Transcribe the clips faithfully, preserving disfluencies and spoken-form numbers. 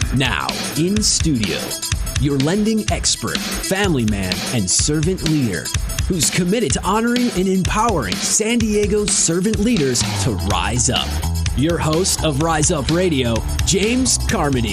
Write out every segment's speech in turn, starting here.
Now, in studio, your lending expert, family man, and servant leader who's committed to honoring and empowering San Diego's servant leaders to rise up. Your host of Rise Up Radio, James Carmody.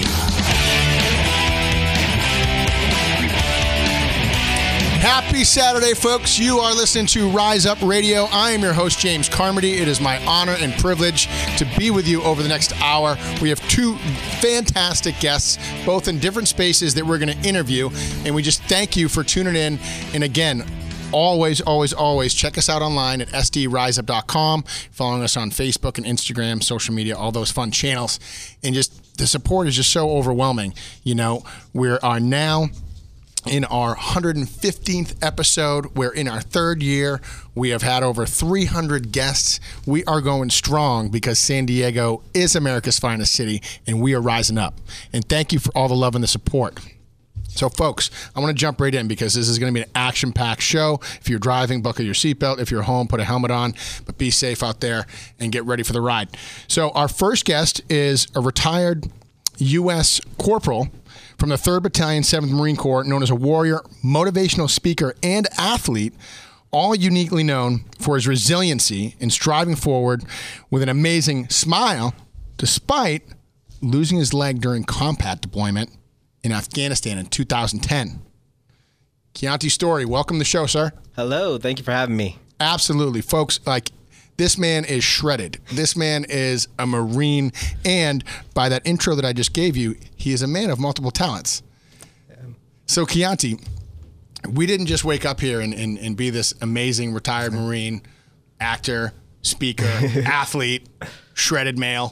Happy Saturday, folks. You are listening to Rise Up Radio. I am your host, James Carmody. It is my honor and privilege to be with you over the next hour. We have two fantastic guests, both in different spaces that we're going to interview, and we just thank you for tuning in. And again, always, always, always check us out online at s d rise up dot com, following us on Facebook and Instagram, social media, all those fun channels. And just the support is just so overwhelming. You know, we are now in our one hundred fifteenth episode. We're in our third year. We have had over three hundred guests. We are going strong because San Diego is America's finest city, and we are rising up. And thank you for all the love and the support. So, folks, I want to jump right in because this is going to be an action-packed show. If you're driving, buckle your seatbelt. If you're home, put a helmet on. But be safe out there and get ready for the ride. So, our first guest is a retired U S corporal from the third Battalion, seventh Marine Corps, known as a warrior, motivational speaker, and athlete, all uniquely known for his resiliency in striving forward with an amazing smile, despite losing his leg during combat deployment in Afghanistan in two thousand ten. Keontae Story, welcome to the show, sir. Hello, thank you for having me. Absolutely. Folks, like, this man is shredded. This man is a Marine, and by that intro that I just gave you, he is a man of multiple talents. Yeah. So, Keontae, we didn't just wake up here and, and, and be this amazing retired Marine, actor, speaker, athlete, shredded male.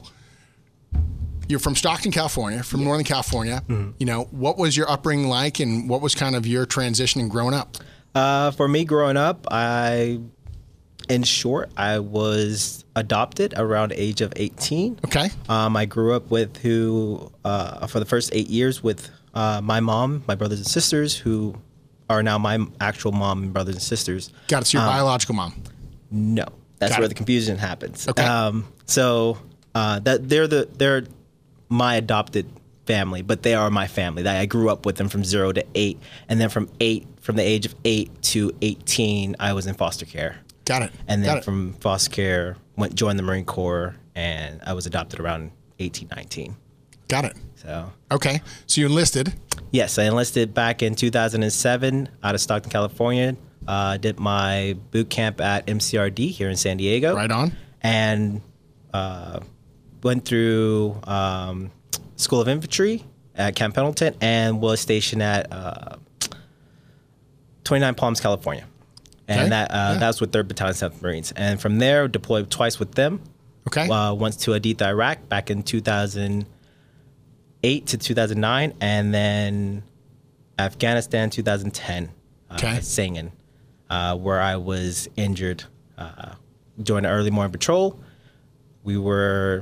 You're from Stockton, California, from yeah. Northern California. Mm-hmm. You know, what was your upbringing like, and what was kind of your transition and growing up? Uh, for me, growing up, I... In short, I was adopted around the age of eighteen. Okay. Um, I grew up with who, uh, for the first eight years with uh, my mom, my brothers and sisters, who are now my actual mom and brothers and sisters. Got it. So your um, biological mom? No, that's Got where it. the confusion happens. Okay. Um, so uh, that they're the they're my adopted family, but they are my family. I grew up with them from zero to eight, and then from eight, from the age of eight to eighteen, I was in foster care. Got it. And then Got it. from foster care, went joined the Marine Corps, and I was adopted around eighteen, nineteen. Got it. So okay. So you enlisted? Yes, I enlisted back in two thousand seven out of Stockton, California. Uh, did my boot camp at M C R D here in San Diego. Right on. And uh, went through um, School of Infantry at Camp Pendleton, and was stationed at uh, twenty-nine Palms, California. And okay. that uh, yeah. that was with third Battalion, seventh Marines. And from there, deployed twice with them. Okay. Uh, once to Aditya, Iraq, back in two thousand eight to two thousand nine. And then Afghanistan, two thousand ten. Okay. Uh, Sangin, uh, where I was injured. Uh, joined the early morning patrol. We were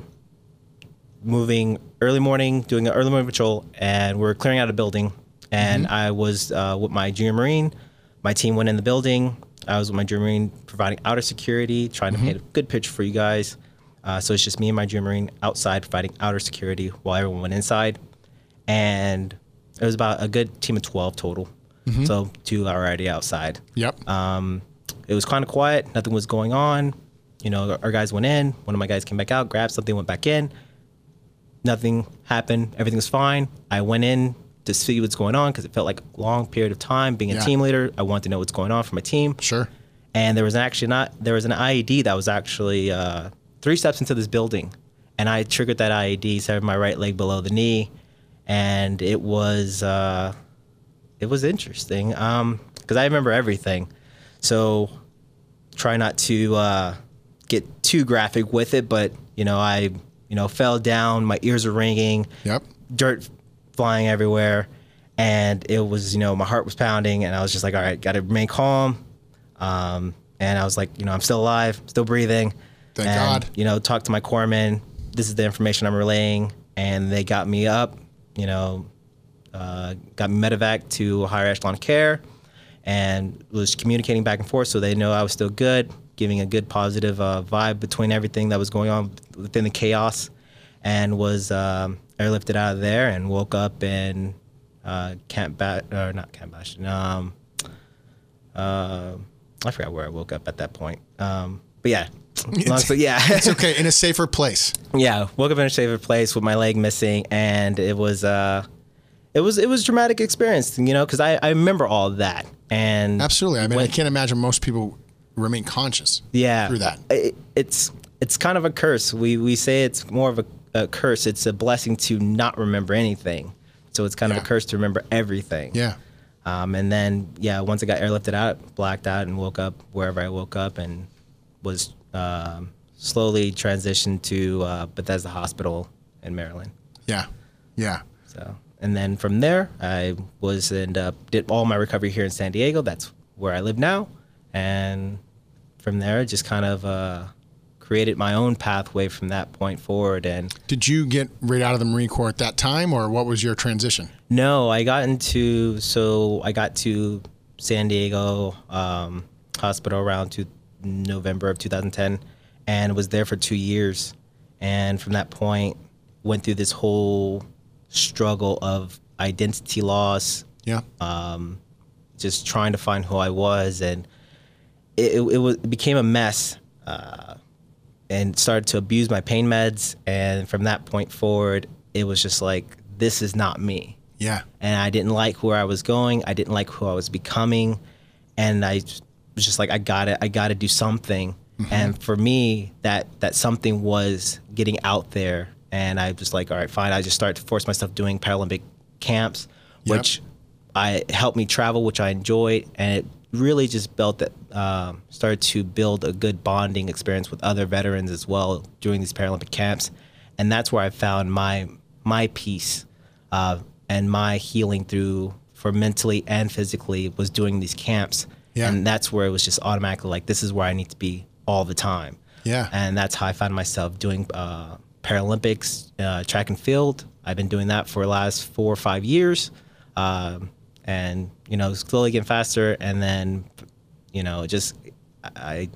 moving early morning, doing an early morning patrol, and we were clearing out a building. And mm-hmm. I was uh, with my junior Marine. My team went in the building. I was with my junior Marine providing outer security, trying to mm-hmm. paint a good picture for you guys. Uh, so it's just me and my junior Marine outside providing outer security while everyone went inside. And it was about a good team of twelve total. Mm-hmm. So two are already outside. Yep. Um, it was kind of quiet. Nothing was going on. You know, our guys went in. One of my guys came back out, grabbed something, went back in. Nothing happened. Everything was fine. I went in to see what's going on because it felt like a long period of time. Being a yeah. team leader, I wanted to know what's going on for my team. Sure. And there was actually not there was an I E D that was actually uh, three steps into this building, and I triggered that I E D, severing my right leg below the knee, and it was uh, it was interesting because um, I remember everything. So try not to uh, get too graphic with it, but you know I you know fell down, my ears were ringing. Yep. Dirt flying everywhere, and it was, you know, my heart was pounding, and I was just like, all right, got to remain calm. Um, and I was like, you know, I'm still alive, still breathing. Thank and, God. You know, talked to my corpsman. This is the information I'm relaying, and they got me up, you know, uh, got me medevac to higher echelon care, and was communicating back and forth so they know I was still good, giving a good positive uh, vibe between everything that was going on within the chaos. And was um, airlifted out of there and woke up in uh, Camp Bash, or not Camp Bash, um, uh, I forgot where I woke up at that point. Um, but yeah, long, so yeah, it's okay, in a safer place. Yeah, woke up in a safer place with my leg missing, and it was uh, it was it was a traumatic experience, you know, because I, I remember all of that. And absolutely, I mean, when, I can't imagine most people remain conscious. Yeah, through that. It, it's it's kind of a curse. We we say it's more of a, a curse. It's a blessing to not remember anything. So it's kind yeah. of a curse to remember everything. Yeah. Um, and then, yeah, once I got airlifted out, blacked out, and woke up wherever I woke up, and was um, slowly transitioned to uh, Bethesda Hospital in Maryland. Yeah, yeah. So, and then from there, I was and uh, did all my recovery here in San Diego. That's where I live now, and from there, just kind of uh, created my own pathway from that point forward. And did you get right out of the Marine Corps at that time, or what was your transition? No, I got into, so I got to San Diego um, Hospital around to November of two thousand ten and was there for two years. And from that point, went through this whole struggle of identity loss. Yeah. Um, just trying to find who I was. And it, it, it, was, it became a mess uh, and started to abuse my pain meds. And from that point forward, it was just like, this is not me. Yeah. And I didn't like where I was going. I didn't like who I was becoming. And I was just like, I gotta, I gotta do something. Mm-hmm. And for me, that, that something was getting out there. And I was like, all right, fine. I just started to force myself doing Paralympic camps, yep. which I helped me travel, which I enjoyed. And it really just built that, um, started to build a good bonding experience with other veterans as well during these Paralympic camps. And that's where I found my, my peace, uh, and my healing through for mentally and physically was doing these camps. Yeah. And that's where it was just automatically like, this is where I need to be all the time. Yeah. And that's how I found myself doing uh, Paralympics, uh, track and field. I've been doing that for the last four or five years. Um, and, you know, slowly getting faster. And then, you know, just I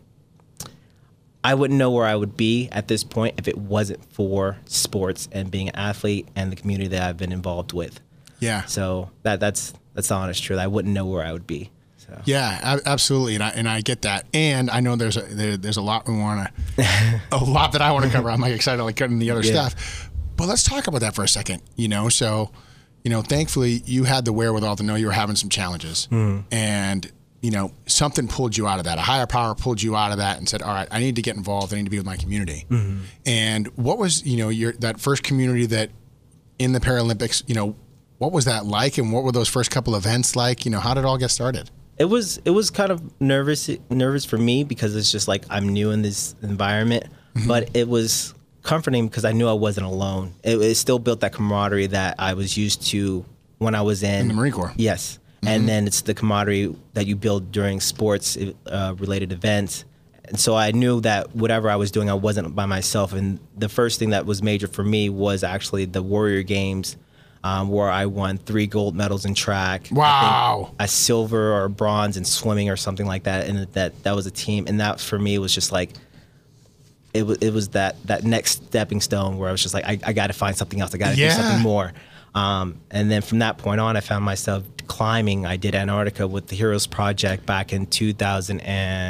I wouldn't know where I would be at this point if it wasn't for sports and being an athlete and the community that I've been involved with. Yeah. So that that's that's the honest truth. I wouldn't know where I would be. So. Yeah, absolutely, and I and I get that, and I know there's a there, there's a lot we want to, a lot that I want to cover. I'm like excited like cutting the other yeah. stuff, but let's talk about that for a second. You know, so, you know, thankfully you had the wherewithal to know you were having some challenges, mm. and you know something pulled you out of that. A higher power pulled you out of that and said, "All right, I need to get involved. I need to be with my community." Mm-hmm. And what was you know your that first community that in the Paralympics? You know, what was that like, and what were those first couple events like? You know, how did it all get started? It was it was kind of nervous nervous for me because it's just like I'm new in this environment, mm-hmm. but it was comforting because I knew I wasn't alone. It, it still built that camaraderie that I was used to when I was in, in the Marine Corps. Yes, mm-hmm. And then it's the camaraderie that you build during sports uh, related events. And so I knew that whatever I was doing, I wasn't by myself. And the first thing that was major for me was actually the Warrior Games. Um, where I won three gold medals in track. Wow. A silver or a bronze in swimming or something like that. And that that was a team. And that for me was just like, it was it was that that next stepping stone where I was just like, I, I got to find something else. I got to yeah. do something more. Um, and then from that point on, I found myself climbing. I did Antarctica with the Heroes Project back in two thousand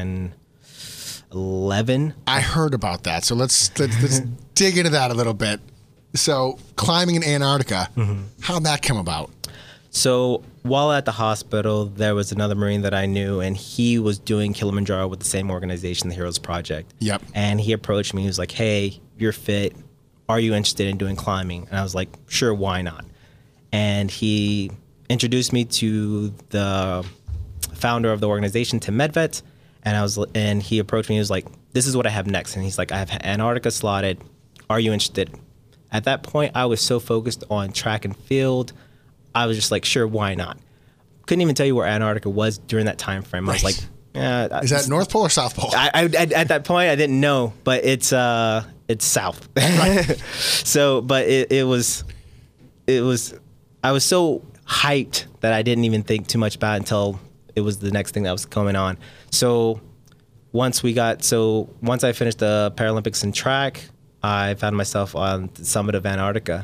eleven. I heard about that. So let's let's, let's dig into that a little bit. So climbing in Antarctica, mm-hmm. how'd that come about? So while at the hospital, there was another Marine that I knew, and he was doing Kilimanjaro with the same organization, the Heroes Project. Yep. And he approached me. He was like, hey, you're fit. Are you interested in doing climbing? And I was like, sure, why not? And he introduced me to the founder of the organization, Tim Medved. And I was, and he approached me. He was like, this is what I have next. And he's like, I have Antarctica slotted. Are you interested? At that point, I was so focused on track and field. I was just like, sure, why not? Couldn't even tell you where Antarctica was during that time frame. I was right. like, yeah. Is that North Pole or South Pole? I, I, at that point, I didn't know, but it's uh, it's south. Right. So, but it, it was, it was, I was so hyped that I didn't even think too much about it until it was the next thing that was coming on. So once we got, so once I finished the Paralympics in track, I found myself on the summit of Antarctica.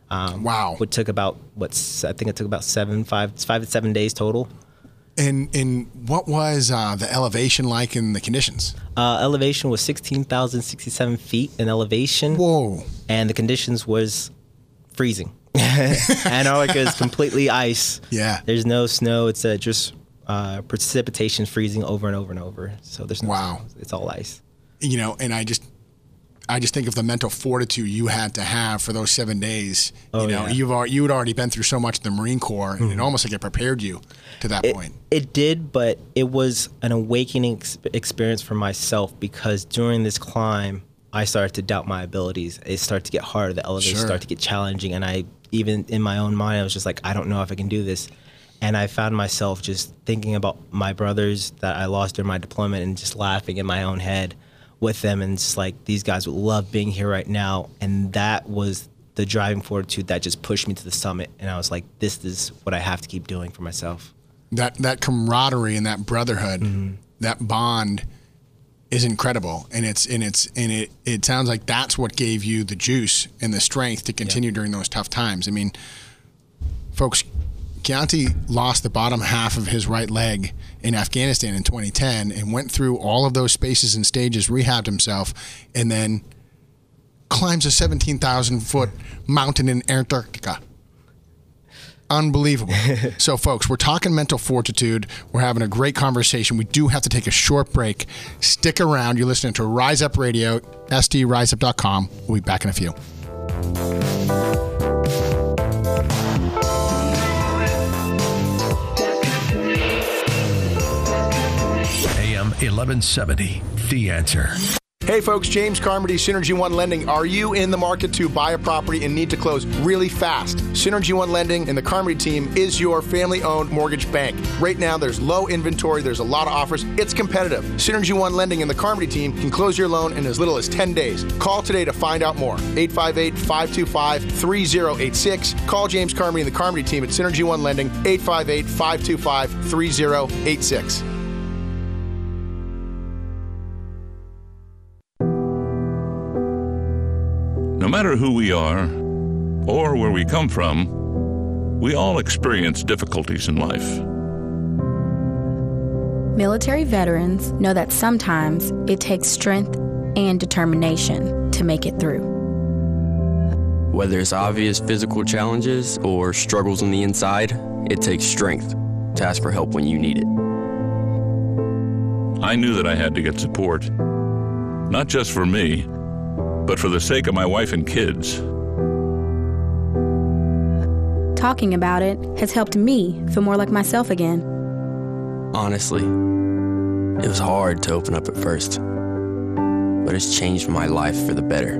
Um, wow. Which took about, what, I think it took about seven, five, five to seven days total. And, and what was uh, the elevation like in the conditions? Uh, elevation was sixteen thousand sixty-seven feet in elevation. Whoa. And the conditions was freezing. Antarctica is completely ice. Yeah. There's no snow. It's uh, just uh, precipitation freezing over and over and over. So there's no wow. snow. It's all ice. You know, and I just I just think of the mental fortitude you had to have for those seven days. Oh, you know, yeah. you've already, you had already been through so much in the Marine Corps, and Mm-hmm. it almost like it prepared you to that It, point. it did, but it was an awakening ex- experience for myself because during this climb, I started to doubt my abilities. It started to get harder. The elevators Sure. started to get challenging, and I even in my own mind, I was just like, I don't know if I can do this. And I found myself just thinking about my brothers that I lost during my deployment and just laughing in my own head with them, and just like, these guys would love being here right now. And that was the driving fortitude that just pushed me to the summit. And I was like, this is what I have to keep doing for myself. That that camaraderie and that brotherhood, Mm-hmm. that bond is incredible. And it's and it's and it, it sounds like that's what gave you the juice and the strength to continue yeah. during those tough times. I mean, folks, Keontae lost the bottom half of his right leg in Afghanistan in twenty ten and went through all of those spaces and stages, rehabbed himself, and then climbs a seventeen thousand foot mountain in Antarctica. Unbelievable. So, folks, we're talking mental fortitude. We're having a great conversation. We do have to take a short break. Stick around. You're listening to Rise Up Radio, S D rise up dot com. We'll be back in a few. A M eleven seventy, The Answer. Hey folks, James Carmody, Synergy One Lending. Are you in the market to buy a property and need to close really fast? Synergy One Lending and the Carmody team is your family-owned mortgage bank. Right now, there's low inventory, there's a lot of offers, it's competitive. Synergy One Lending and the Carmody team can close your loan in as little as ten days. Call today to find out more. eight five eight, five two five, three zero eight six. Call James Carmody and the Carmody team at Synergy One Lending, eight five eight, five two five, three zero eight six. No matter who we are or where we come from, we all experience difficulties in life. Military veterans know that sometimes it takes strength and determination to make it through. Whether it's obvious physical challenges or struggles on the inside, it takes strength to ask for help when you need it. I knew that I had to get support, not just for me, but for the sake of my wife and kids. Talking about it has helped me feel more like myself again. Honestly, it was hard to open up at first, but it's changed my life for the better.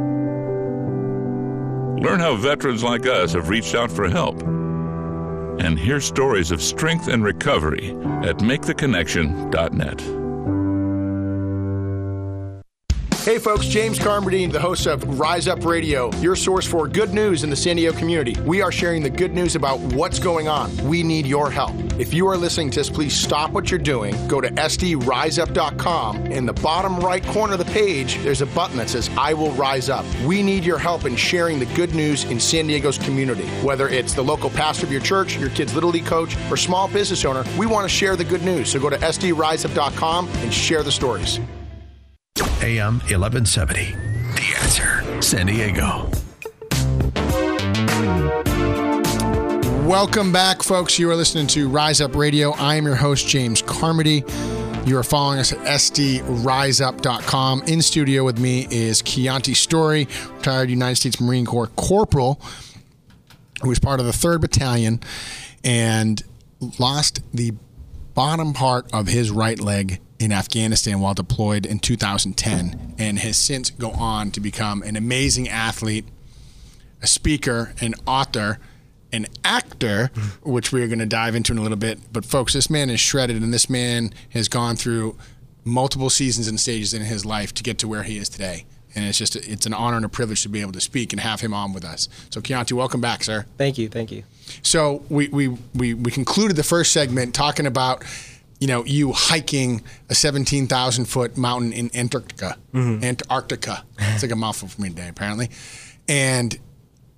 Learn how veterans like us have reached out for help, and hear stories of strength and recovery at make the connection dot net. Hey folks, James Carmody, the host of Rise Up Radio, your source for good news in the San Diego community. We are sharing the good news about what's going on. We need your help. If you are listening to this, please stop what you're doing, go to S D rise up dot com. In the bottom right corner of the page, there's a button that says, I will rise up. We need your help in sharing the good news in San Diego's community. Whether it's the local pastor of your church, your kid's Little League coach, or small business owner, we want to share the good news. So go to S D rise up dot com and share the stories. A M eleven seventy, The Answer, San Diego. Welcome back, folks. You are listening to Rise Up Radio. I am your host, James Carmody. You are following us at S D rise up dot com. In studio with me is Keontae Story, retired United States Marine Corps corporal, who was part of the third Battalion and lost the bottom part of his right leg in Afghanistan while deployed in two thousand ten, and has since go on to become an amazing athlete, a speaker, an author, an actor, which we're going to dive into in a little bit. But folks, this man is shredded, and this man has gone through multiple seasons and stages in his life to get to where he is today. And it's just, it's an honor and a privilege to be able to speak and have him on with us. So Keontae, welcome back, sir. Thank you, thank you. So we, we, we, we concluded the first segment talking about, you know, you hiking a seventeen thousand foot mountain in Antarctica. Mm-hmm. Antarctica. It's like a mouthful for me today, apparently. And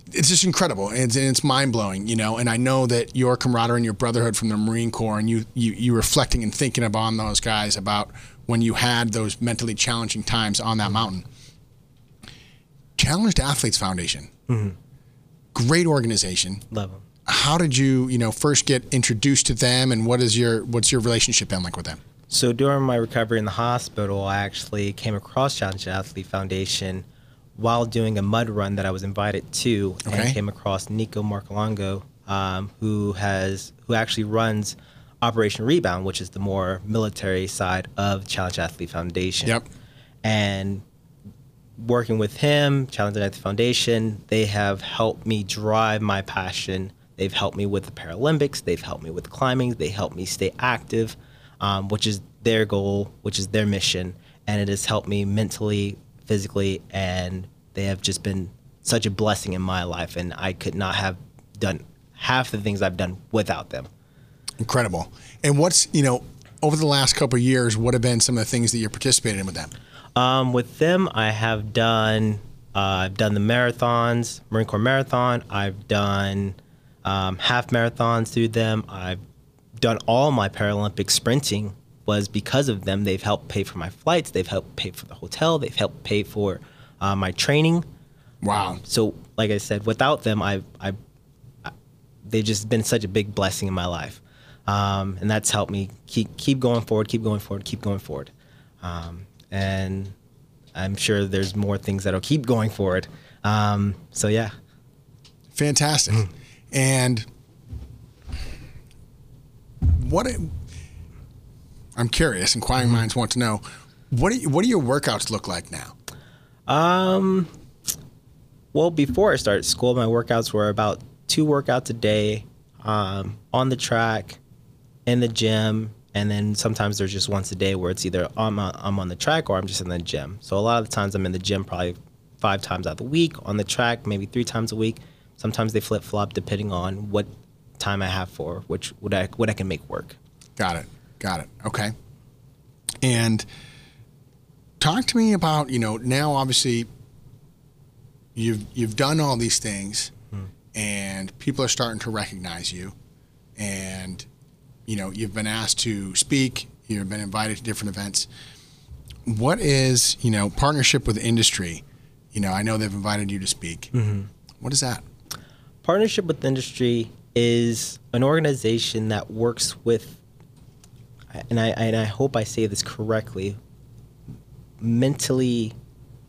it's just incredible. It's, it's mind blowing, you know. And I know that your camaraderie and your brotherhood from the Marine Corps, and you you you reflecting and thinking upon those guys about when you had those mentally challenging times on that mm-hmm. mountain. Challenged Athletes Foundation, mm-hmm. great organization. Love them. How did you you know first get introduced to them, and what is your what's your relationship been like with them? So during my recovery in the hospital, I actually came across Challenged Athlete Foundation while doing a mud run that I was invited to, okay. and came across Nico Marcolongo, um, who has who actually runs Operation Rebound, which is the more military side of Challenged Athlete Foundation. Yep. And working with him, Challenged Athlete Foundation, they have helped me drive my passion. They've helped me with the Paralympics. They've helped me with climbing. They helped me stay active, um, which is their goal, which is their mission. And it has helped me mentally, physically, and they have just been such a blessing in my life, and I could not have done half the things I've done without them. Incredible. And what's, you know, over the last couple of years, what have been some of the things that you're participating in with them? Um, with them, I have done, uh, I've done the marathons, Marine Corps Marathon. I've done um, half marathons through them. I've done all my Paralympic sprinting was because of them. They've helped pay for my flights. They've helped pay for the hotel. They've helped pay for uh, my training. Wow. Um, so, like I said, without them, I, I, I, they've just been such a big blessing in my life, um, and that's helped me keep keep going forward, keep going forward, keep going forward. Um, and I'm sure there's more things that'll keep going forward. Um, so, yeah. Fantastic. Mm. And what? It, I'm curious, inquiring mm-hmm. minds want to know, what do you, what do your workouts look like now? Um, well, before I started school, my workouts were about two workouts a day, um, on the track, in the gym, and then sometimes there's just once a day where it's either I'm, a, I'm on the track or I'm just in the gym. So a lot of the times I'm in the gym probably five times out of the week, on the track maybe three times a week. Sometimes they flip-flop depending on what time I have for, which what I, what I can make work. Got it. Got it. Okay. And talk to me about, you know, now obviously you've you've done all these things hmm. and people are starting to recognize you, and, you know, you've been asked to speak, you've been invited to different events. What is, you know, partnership with industry? You know, I know they've invited you to speak. Mm-hmm. What is that? Partnership with industry is an organization that works with, and I and I hope I say this correctly, mentally,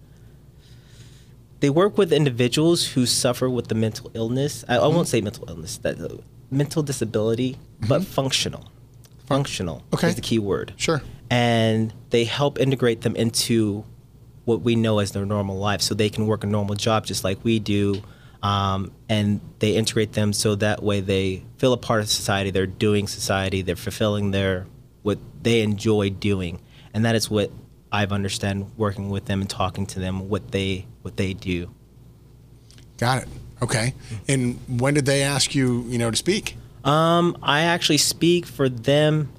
they work with individuals who suffer with the mental illness. I, mm-hmm. I won't say mental illness, that uh, mental disability, mm-hmm. but functional. Functional okay. is the key word. Sure. And they help integrate them into what we know as their normal life, so they can work a normal job just like we do. Um, and they integrate them so that way they feel a part of society. They're doing society. They're fulfilling their what they enjoy doing, and that is what I've understand working with them and talking to them what they what they do. Got it. Okay. And when did they ask you, you know, to speak? Um, I actually speak for them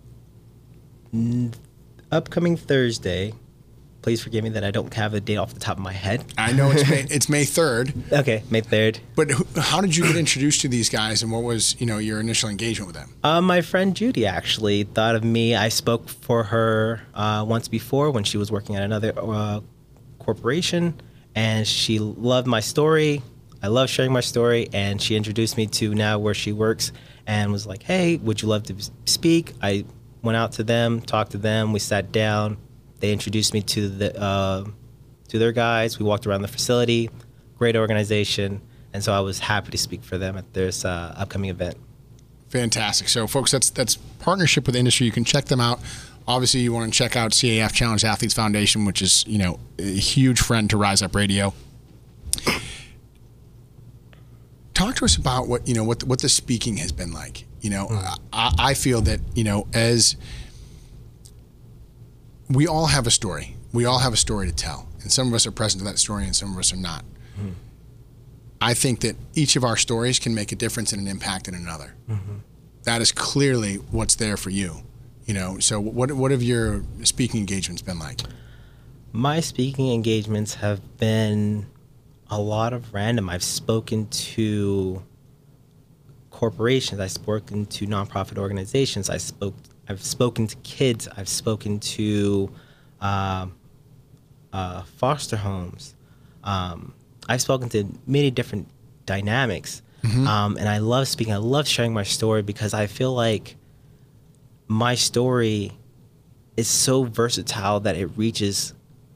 n- upcoming Thursday. Please forgive me that I don't have the date off the top of my head. I know it's May, it's May third. Okay, May third. But who, how did you get introduced to these guys, and what was, you know, your initial engagement with them? Uh, my friend Judy actually thought of me. I spoke for her uh, once before when she was working at another uh, corporation, and she loved my story. I love sharing my story, and she introduced me to now where she works and was like, hey, would you love to speak? I went out to them, talked to them, we sat down. They introduced me to the uh, to their guys. We walked around the facility. Great organization, and so I was happy to speak for them at this uh, upcoming event. Fantastic. So, folks, that's that's partnership with industry. You can check them out. Obviously, you want to check out C A F Challenged Athletes Foundation, which is, you know, a huge friend to Rise Up Radio. Talk to us about what you know what what the speaking has been like. You know, mm. I, I feel that, you know, as we all have a story. We all have a story to tell. And some of us are present to that story and some of us are not. Mm-hmm. I think that each of our stories can make a difference and an impact in another. Mm-hmm. That is clearly what's there for you. You know, so what what have your speaking engagements been like? My speaking engagements have been a lot of random. I've spoken to corporations. I've spoken to nonprofit organizations. I spoke. I've spoken to kids. I've spoken to uh, uh, foster homes. Um, I've spoken to many different dynamics, mm-hmm. um, and I love speaking. I love sharing my story because I feel like my story is so versatile that it reaches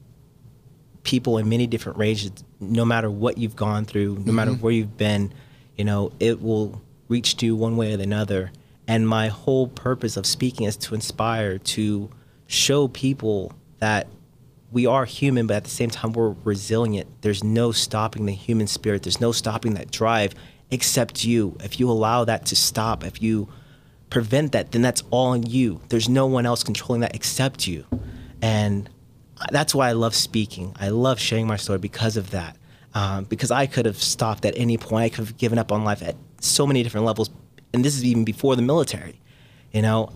people in many different ranges. No matter what you've gone through, no mm-hmm. matter where you've been, you know, it will reach to you one way or another. And my whole purpose of speaking is to inspire, to show people that we are human, but at the same time, we're resilient. There's no stopping the human spirit. There's no stopping that drive except you. If you allow that to stop, if you prevent that, then that's all on you. There's no one else controlling that except you. And that's why I love speaking. I love sharing my story because of that. Um, because I could have stopped at any point. I could have given up on life at so many different levels. And this is even before the military. You know,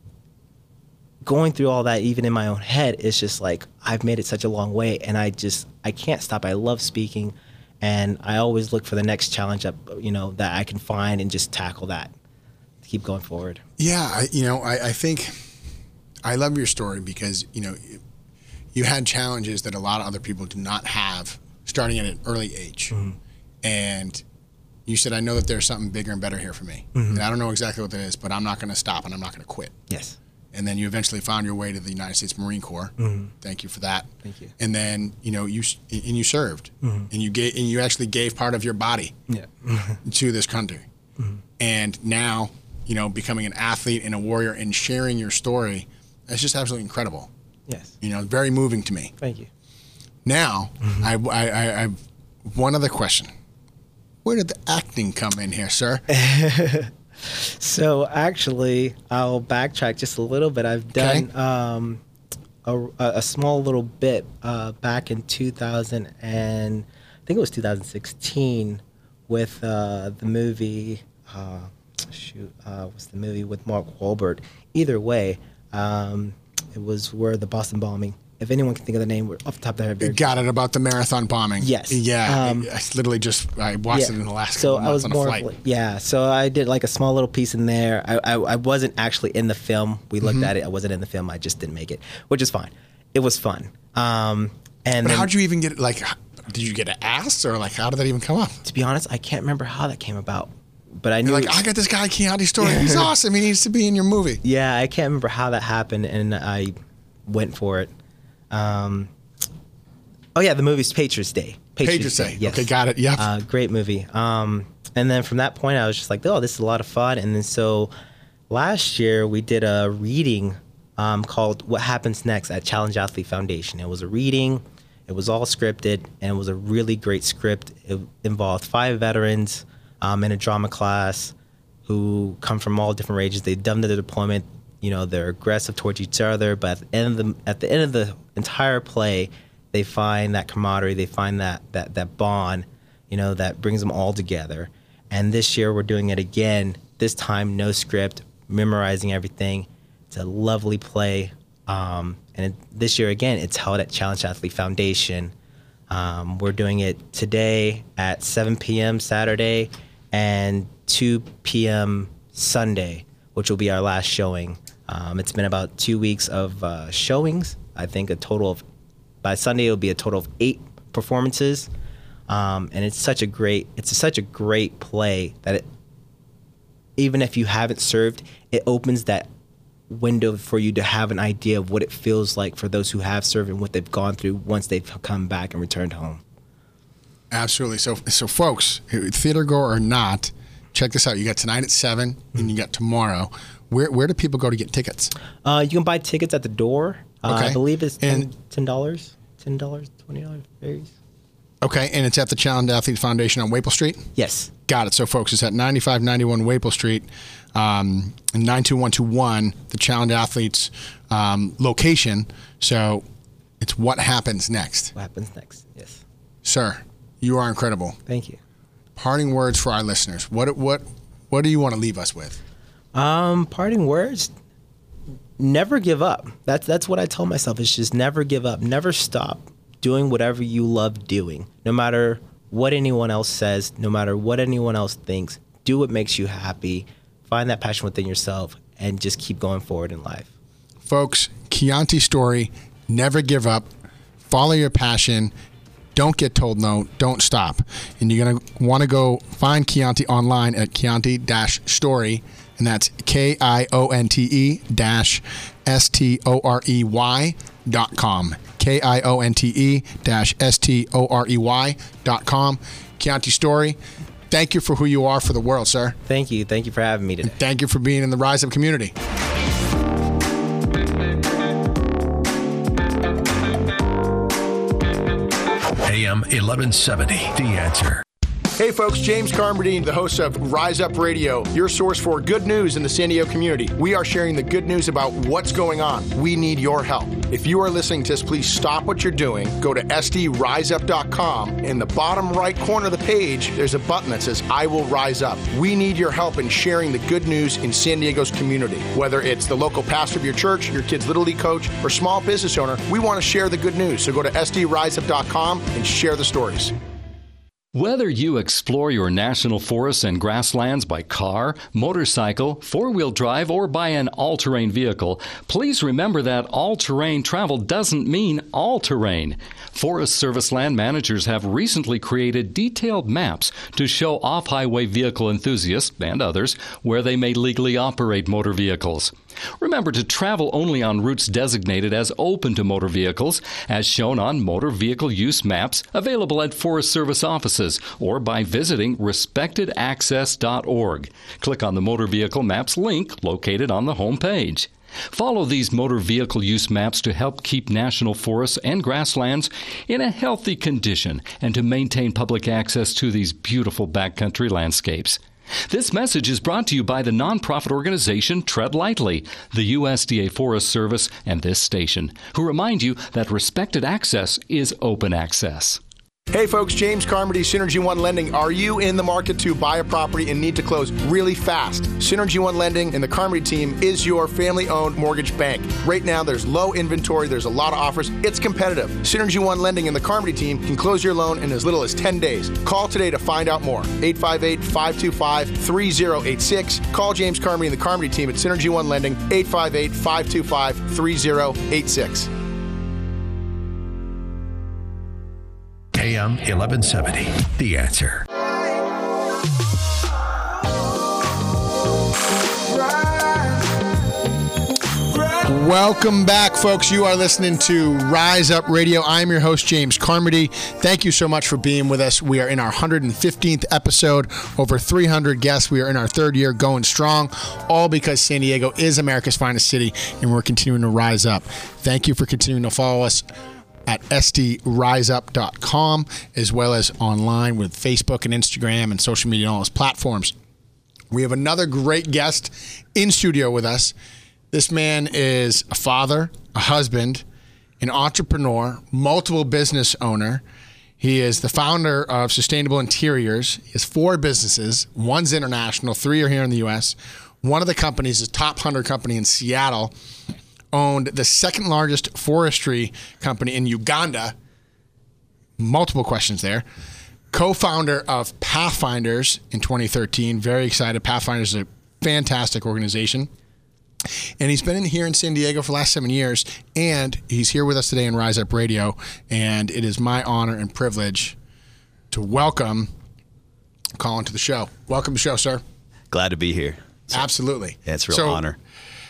going through all that, even in my own head, it's just like, I've made it such a long way. And I just, I can't stop. I love speaking. And I always look for the next challenge that, you know, that I can find and just tackle that. Keep going forward. Yeah, I, you know, I, I think I love your story because, you know, you had challenges that a lot of other people do not have starting at an early age. Mm-hmm. And you said, I know that there's something bigger and better here for me. Mm-hmm. And I don't know exactly what that is, but I'm not going to stop and I'm not going to quit. Yes. And then you eventually found your way to the United States Marine Corps. Mm-hmm. Thank you for that. Thank you. And then, you know, you and you served mm-hmm. and you gave, and you actually gave part of your body yeah. to this country. Mm-hmm. And now, you know, becoming an athlete and a warrior and sharing your story, that's just absolutely incredible. Yes. You know, very moving to me. Thank you. Now, mm-hmm. I, I, I, I, one other question. Where did the acting come in here, sir? So actually, I'll backtrack just a little bit. I've done okay. um, a, a small little bit uh, back in two thousand and I think it was two thousand sixteen with uh, the movie. Uh, shoot, uh, was the movie with Mark Wahlberg? Either way, um, it was where the Boston bombing. If anyone can think of the name off the top of their head. Got it, about the marathon bombing. Yes. Yeah. Um, I literally just, I watched yeah. it in the last so couple months on a flight. Like, yeah, so I did like a small little piece in there. I, I, I wasn't actually in the film. We looked mm-hmm. at it. I wasn't in the film. I just didn't make it, which is fine. It was fun. Um, and but then, how'd you even get it? Like, did you get asked or like, how did that even come up? To be honest, I can't remember how that came about. But I knew You're like, I got this guy Keontae story. He's awesome. He needs to be in your movie. Yeah, I can't remember how that happened, and I went for it. Um, oh yeah, the movie's Patriots Day. Patriots, Patriots Day. Day. Yes. Okay, got it. Yeah. Uh, great movie. Um, and then from that point, I was just like, oh, this is a lot of fun. And then so last year we did a reading um, called "What Happens Next" at Challenge Athlete Foundation. It was a reading. It was all scripted, and it was a really great script. It involved five veterans um, in a drama class who come from all different ranges. They've done their deployment. You know, they're aggressive towards each other, but at the end of the at the end of the entire play, they find that camaraderie, they find that that that bond, you know, that brings them all together. And this year we're doing it again. This time, no script, memorizing everything. It's a lovely play. Um, and it, this year again, it's held at Challenge Athlete Foundation. Um, we're doing it today at seven p.m. Saturday and two p.m. Sunday, which will be our last showing. Um, it's been about two weeks of uh, showings. I think a total of, by Sunday, it'll be a total of eight performances. Um, and it's such a great, it's such a great play that it, even if you haven't served, it opens that window for you to have an idea of what it feels like for those who have served and what they've gone through once they've come back and returned home. Absolutely. So, so folks, theater goer or not, check this out. You got tonight at seven, mm-hmm. and you got tomorrow. Where where do people go to get tickets? Uh, you can buy tickets at the door. Uh, okay. I believe it's ten dollars, ten dollars, twenty dollars, varies. Okay, and it's at the Challenge Athlete Foundation on Maple Street? Yes. Got it. So, folks, it's at ninety-five ninety-one Maple Street, um, nine two one two one, the Challenge Athletes um, location. So, it's what happens next. What happens next, yes. Sir, you are incredible. Thank you. Parting words for our listeners. What what what do you want to leave us with? Um, parting words, never give up. That's that's what I tell myself, is just never give up. Never stop doing whatever you love doing. No matter what anyone else says, no matter what anyone else thinks. Do what makes you happy. Find that passion within yourself and just keep going forward in life. Folks, Chianti Story, never give up. Follow your passion. Don't get told no. Don't stop. And you're going to want to go find Chianti online at Chianti Story, and that's K I O N T E dash S T O R E Y dot com. K I O N T E dash S T O R E Y dot com. Chianti Story, thank you for who you are for the world, sir. Thank you. Thank you for having me today. And thank you for being in the Rise Up community. A M eleven seventy, The Answer. Hey folks, James Carmody, the host of Rise Up Radio, your source for good news in the San Diego community. We are sharing the good news about what's going on. We need your help. If you are listening to this, please stop what you're doing. Go to S D rise up dot com. In the bottom right corner of the page, there's a button that says, I will rise up. We need your help in sharing the good news in San Diego's community. Whether it's the local pastor of your church, your kid's Little League coach, or small business owner, we want to share the good news. So go to S D rise up dot com and share the stories. Whether you explore your national forests and grasslands by car, motorcycle, four-wheel drive, or by an all-terrain vehicle, please remember that all-terrain travel doesn't mean all-terrain. Forest Service land managers have recently created detailed maps to show off-highway vehicle enthusiasts and others where they may legally operate motor vehicles. Remember to travel only on routes designated as open to motor vehicles, as shown on motor vehicle use maps available at Forest Service offices or by visiting respected access dot org. Click on the Motor Vehicle Maps link located on the home page. Follow these motor vehicle use maps to help keep national forests and grasslands in a healthy condition and to maintain public access to these beautiful backcountry landscapes. This message is brought to you by the nonprofit organization Tread Lightly, the U S D A Forest Service, and this station, who remind you that respected access is open access. Hey folks, James Carmody, Synergy One Lending. Are you in the market to buy a property and need to close really fast? Synergy One Lending and the Carmody team is your family-owned mortgage bank. Right now, there's low inventory, there's a lot of offers, it's competitive. Synergy One Lending and the Carmody team can close your loan in as little as ten days. Call today to find out more. eight five eight, five two five, three zero eight six. Call James Carmody and the Carmody team at Synergy One Lending, eight five eight, five two five, three zero eight six. A M eleven seventy, The Answer. Welcome back, folks. You are listening to Rise Up Radio. I'm your host, James Carmody. Thank you so much for being with us. We are in our one hundred fifteenth episode, over three hundred guests. We are in our third year going strong, all because San Diego is America's finest city, and we're continuing to rise up. Thank you for continuing to follow us at S D rise up dot com, as well as online with Facebook and Instagram and social media and all those platforms. We have another great guest in studio with us. This man is a father, a husband, an entrepreneur, multiple business owner. He is the founder of Sustainable Interiors. He has four businesses. One's international, three are here in the U S. One of the companies is a top one hundred company in Seattle, owned the second largest forestry company in Uganda. Multiple questions there. Co-founder of Pathfinders in twenty thirteen. Very excited. Pathfinders is a fantastic organization. And he's been in here in San Diego for the last seven years, and he's here with us today in Rise Up Radio. And it is my honor and privilege to welcome Colin to the show. Welcome to the show, sir. Glad to be here. So, Absolutely. Yeah, it's a real so, honor.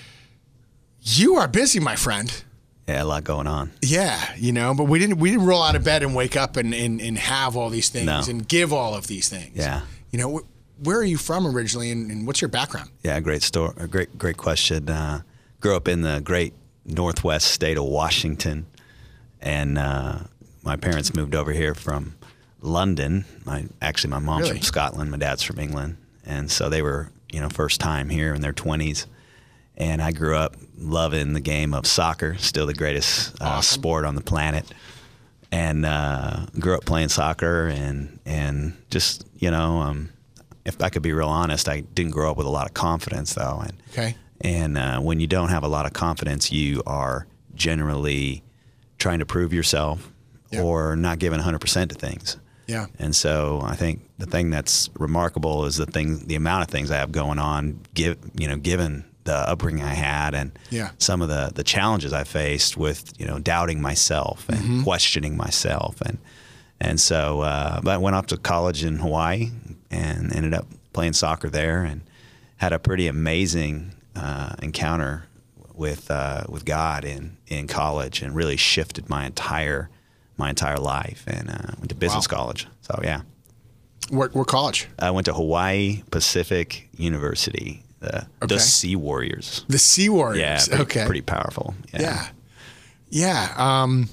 You are busy, my friend. Yeah, a lot going on. Yeah, you know, but we didn't we didn't roll out of bed and wake up and, and, and have all these things No. and give all of these things. Yeah. You know, wh- where are you from originally, and, and what's your background? Yeah, great story. A great, great question. Uh, grew up in the great Northwest state of Washington, and uh, my parents moved over here from London. My actually, my mom's Really? from Scotland. My dad's from England, and so they were, you know, first time here in their twenties. And I grew up loving the game of soccer, still the greatest uh, Awesome. sport on the planet. And uh, grew up playing soccer, and and just, you know, um, if I could be real honest, I didn't grow up with a lot of confidence, though. And, Okay. And uh, when you don't have a lot of confidence, you are generally trying to prove yourself Yep. or not giving one hundred percent to things. Yeah. And so I think the thing that's remarkable is the thing, the amount of things I have going on, give, you know, given the upbringing I had and yeah. some of the, the challenges I faced with, you know, doubting myself and Mm-hmm. questioning myself. And, and so, uh, but I went off to college in Hawaii and ended up playing soccer there and had a pretty amazing uh, encounter with uh, with God in, in college, and really shifted my entire my entire life. And uh, went to business Wow. college. So yeah, What, what college? I went to Hawaii Pacific University, the Okay. the Sea Warriors. The Sea Warriors. Yeah, pretty, okay. pretty powerful. Yeah, Yeah. Yeah. Um,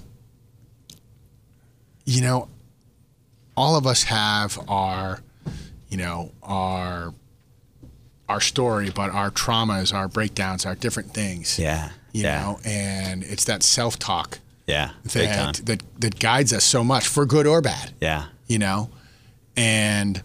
you know, all of us have our, you know, our our story, but our traumas, our breakdowns, our different things. yeah, You yeah, know, and it's that self-talk yeah, big time. that, that that guides us so much, for good or bad. Yeah, You know, and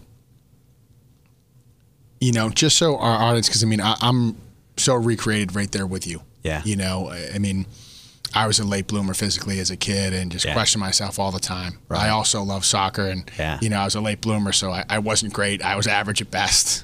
you know, just so our audience, because I mean, I, I'm so recreated right there with you. Yeah. You know, I I mean, I was a late bloomer physically as a kid and just Yeah. questioned myself all the time. Right. I also love soccer, and Yeah. you know, I was a late bloomer, so I, I wasn't great. I was average at best.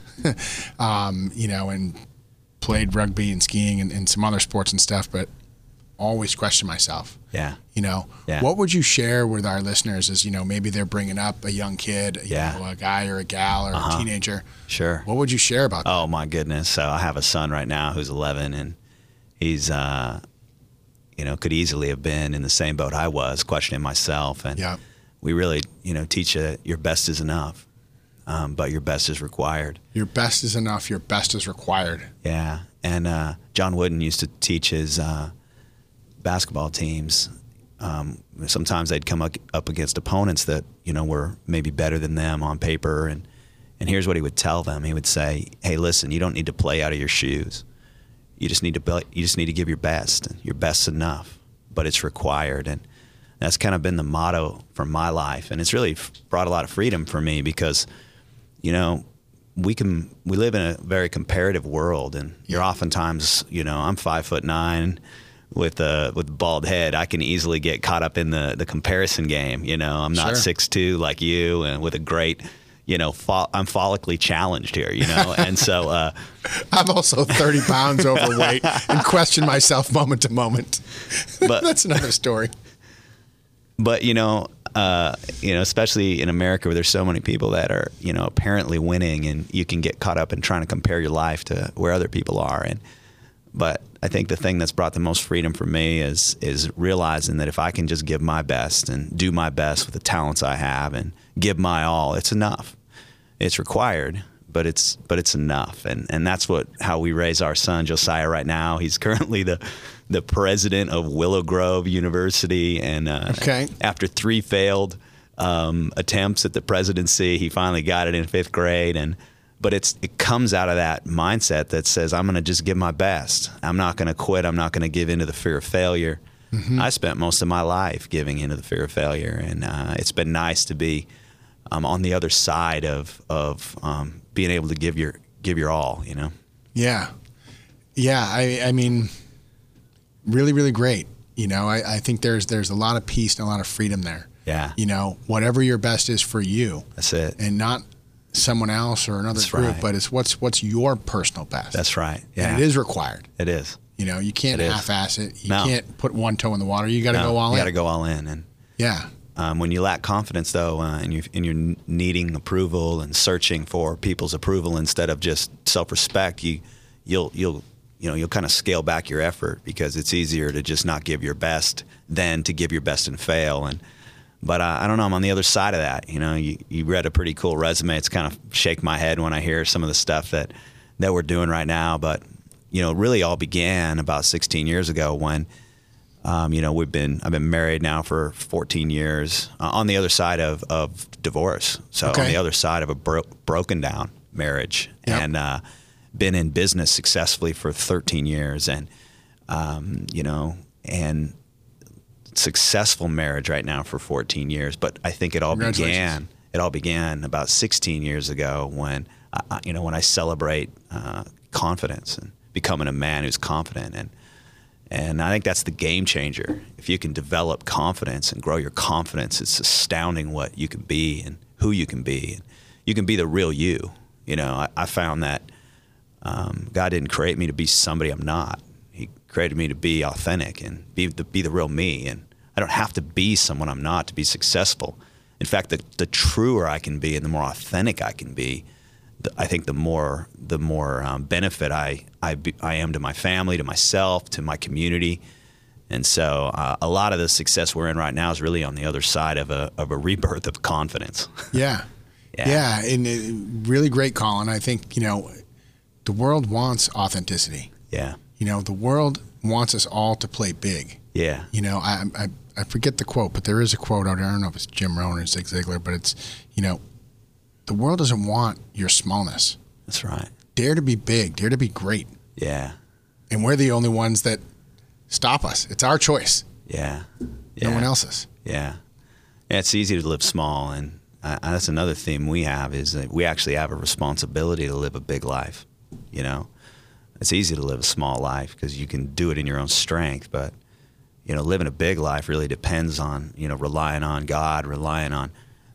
um, you know, and played rugby and skiing and, and some other sports and stuff, but always questioned myself. yeah, You know, Yeah. what would you share with our listeners as, you know, maybe they're bringing up a young kid, you Yeah. know, a guy or a gal or Uh-huh. a teenager. sure. What would you share about that? Oh my goodness! So I have a son right now who's eleven, and he's, uh, you know, could easily have been in the same boat I was, questioning myself. And Yeah. we really, you know, teach you your best is enough, um, but your best is required. Your best is enough. Your best is required. Yeah, and uh, John Wooden used to teach his uh, basketball teams. Um, sometimes they'd come up, up against opponents that, you know, were maybe better than them on paper, and and here's what he would tell them. He would say, "Hey, listen, you don't need to play out of your shoes. You just need to play, you just need to give your best. Your best's enough, but it's required." And that's kind of been the motto for my life, and it's really f- brought a lot of freedom for me because, you know, we can we live in a very comparative world, and you're oftentimes, you know, I'm five foot nine with a with a bald head. I can easily get caught up in the the comparison game. You know, I'm not Sure. six two like you, and with a great, you know, fo- I'm follically challenged here. You know, and so uh, I'm also thirty pounds overweight and question myself moment to moment. But- that's another story. But you know, uh, you know, especially in America where there's so many people that are, you know, apparently winning, and you can get caught up in trying to compare your life to where other people are. And but I think the thing that's brought the most freedom for me is is realizing that if I can just give my best and do my best with the talents I have and give my all, it's enough. It's required, but it's but it's enough. And and that's what how we raise our son Josiah right now. He's currently the the president of Willow Grove University, and uh, Okay. after three failed um, attempts at the presidency, he finally got it in fifth grade. And but it's it comes out of that mindset that says, I'm going to just give my best. I'm not going to quit. I'm not going to give in to the fear of failure. Mm-hmm. I spent most of my life giving into the fear of failure, and uh, it's been nice to be um, on the other side of of um, being able to give your give your all. You know. Yeah. Yeah. I, I mean, really, really great. You know, I, I think there's there's a lot of peace and a lot of freedom there. Yeah. You know, whatever your best is for you, That's it. and not someone else or another That's group, right. but it's what's what's your personal best. That's right. Yeah. And it is required. It is. You know, you can't It is. half-ass it. You No. can't put one toe in the water. You got to No, go all you in. got to go all in. And Yeah. um, when you lack confidence, though, uh, and you and you're needing approval and searching for people's approval instead of just self-respect, you you'll you'll you know you'll kind of scale back your effort, because it's easier to just not give your best than to give your best and fail. And but uh, I don't know. I'm on the other side of that. You know, you, you read a pretty cool resume. It's kind of shake my head when I hear some of the stuff that that we're doing right now. But you know, it really all began about sixteen years ago when. Um, you know, we've been I've been married now for fourteen years, uh, on the other side of, of divorce. So Okay. on the other side of a bro- broken down marriage, Yep. and uh, been in business successfully for thirteen years, and um, you know, and successful marriage right now for fourteen years. But I think it all Congratulations. began. It all began about sixteen years ago when I, you know when I celebrate uh, confidence and becoming a man who's confident. And And I think that's the game changer. If you can develop confidence and grow your confidence, it's astounding what you can be and who you can be. And you can be the real you. You know, I, I found that um, God didn't create me to be somebody I'm not. He created me to be authentic and be the, be the real me. And I don't have to be someone I'm not to be successful. In fact, the, the truer I can be and the more authentic I can be, the, I think the more the more um, benefit I I, be, I am to my family, to myself, to my community. And so uh, a lot of the success we're in right now is really on the other side of a of a rebirth of confidence. Yeah. Yeah. Yeah. And it, really great, Colin. I think, you know, the world wants authenticity. Yeah. You know, the world wants us all to play big. Yeah. You know, I, I I forget the quote, but there is a quote out there. I don't know if it's Jim Rohn or Zig Ziglar, but it's, you know, the world doesn't want your smallness. That's right. Dare to be big. Dare to be great. Yeah. And we're the only ones that stop us. It's our choice. Yeah. yeah. No one else's. Yeah. Yeah. It's easy to live small. And uh, that's another theme we have is that we actually have a responsibility to live a big life. You know, it's easy to live a small life because you can do it in your own strength. But, you know, living a big life really depends on, you know, relying on God, relying on,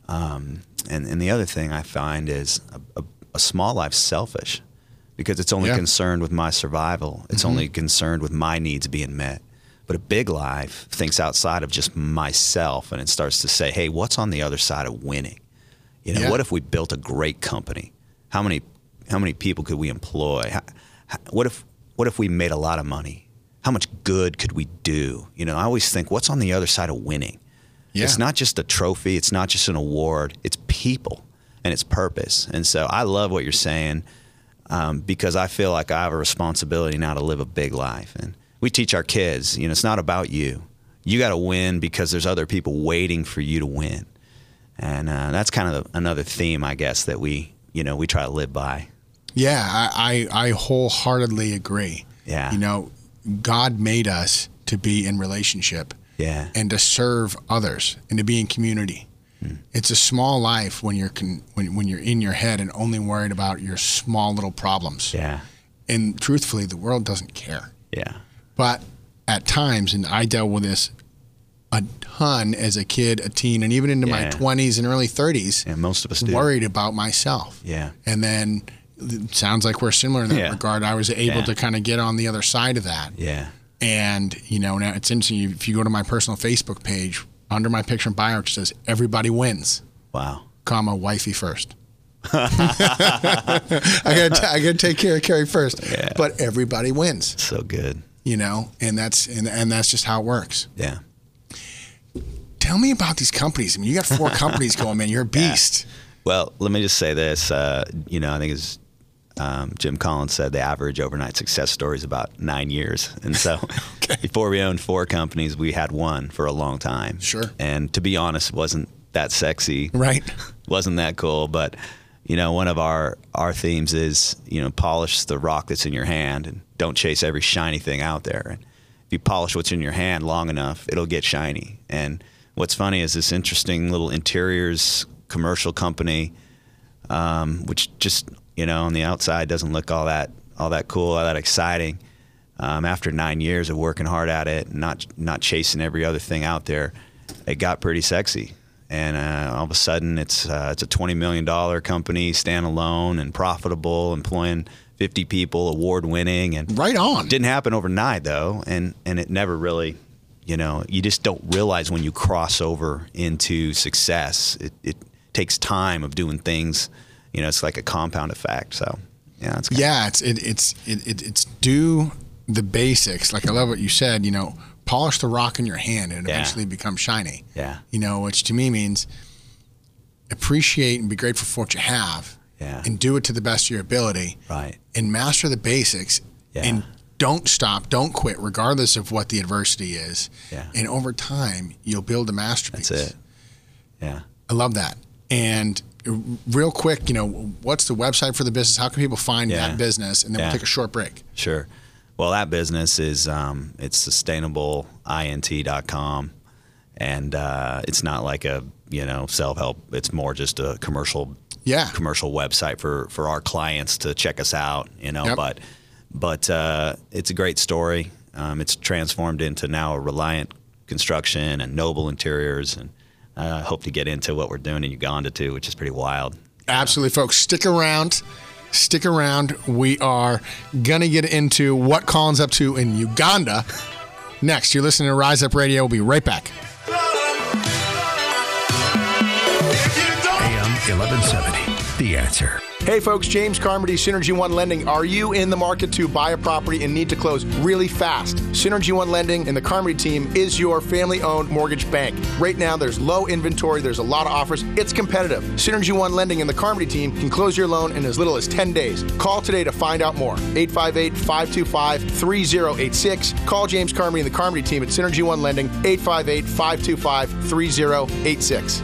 um, and, and the other thing I find is a, a, a small life's selfish because it's only yeah. concerned with my survival. It's mm-hmm. only concerned with my needs being met. But a big life thinks outside of just myself, and it starts to say, hey, what's on the other side of winning? You know, yeah. what if we built a great company? How many how many people could we employ? How, how, what if what if we made a lot of money? How much good could we do? You know, I always think, what's on the other side of winning? Yeah. It's not just a trophy. It's not just an award. It's people and it's purpose. And so I love what you're saying um, because I feel like I have a responsibility now to live a big life. And we teach our kids, you know, it's not about you. You got to win because there's other people waiting for you to win. And uh, that's kind of another theme, I guess, that we, you know, we try to live by. Yeah, I, I, I wholeheartedly agree. Yeah. You know, God made us to be in relationship yeah. and to serve others and to be in community. Hmm. It's a small life when you're con- when when you're in your head and only worried about your small little problems. Yeah. And truthfully, the world doesn't care. Yeah. But at times, and I dealt with this a ton as a kid, a teen, and even into yeah. my twenties and early thirties. And most of us do. Worried about myself. Yeah. And then it sounds like we're similar in that yeah. regard. I was able yeah. to kind of get on the other side of that. Yeah. And, you know, now it's interesting. If you go to my personal Facebook page, under my picture and bio, it says, everybody wins. Wow. Comma, wifey first. I got I got to take care of Carrie first. Yeah. But everybody wins. So good. You know, and that's and, and that's just how it works. Yeah. Tell me about these companies. I mean, you got four companies going, man. You're a beast. Yeah. Well, let me just say this. Uh, you know, I think it's um, Jim Collins said the average overnight success story is about nine years. And so okay. before we owned four companies, we had one for a long time. Sure. And to be honest, it wasn't that sexy. Right. Wasn't that cool. But, you know, one of our, our themes is, you know, polish the rock that's in your hand and don't chase every shiny thing out there. And if you polish what's in your hand long enough, it'll get shiny. And what's funny is this interesting little interiors commercial company, um, which just, you know, on the outside doesn't look all that all that cool, all that exciting. Um, after nine years of working hard at it, not not chasing every other thing out there, it got pretty sexy. And uh, all of a sudden, it's uh, it's a twenty million dollars company, standalone and profitable, employing fifty people, award winning, and right on. Didn't happen overnight though, and and it never really. You know, you just don't realize when you cross over into success. It, it takes time of doing things. You know, it's like a compound effect. So, yeah, it's yeah, it's it, it's it, it, it's do the basics. Like I love what you said. You know, polish the rock in your hand, and it yeah. eventually becomes shiny. Yeah, you know, which to me means appreciate and be grateful for what you have. Yeah, and do it to the best of your ability. Right, and master the basics. Yeah. And don't stop, don't quit, regardless of what the adversity is. Yeah. And over time, you'll build a masterpiece. That's it. Yeah. I love that. And real quick, you know, what's the website for the business? How can people find yeah. that business? And then yeah. we'll take a short break. Sure. Well, that business is um, it's sustainable int dot com, and uh, it's not like a you know self-help. It's more just a commercial yeah. commercial website for for our clients to check us out. You know, yep. but. But uh, it's a great story. Um, it's transformed into now a Reliant Construction and Noble Interiors, and I hope to get into what we're doing in Uganda too, which is pretty wild. Absolutely, folks. Stick around. Stick around. We are going to get into what Colin's up to in Uganda next. You're listening to Rise Up Radio. We'll be right back. A M eleven seventy, The Answer. Hey folks, James Carmody, Synergy One Lending. Are you in the market to buy a property and need to close really fast? Synergy One Lending and the Carmody team is your family-owned mortgage bank. Right now, there's low inventory, there's a lot of offers, it's competitive. Synergy One Lending and the Carmody team can close your loan in as little as ten days. Call today to find out more. eight five eight, five two five, three zero eight six. Call James Carmody and the Carmody team at Synergy One Lending, eight five eight, five two five, three zero eight six.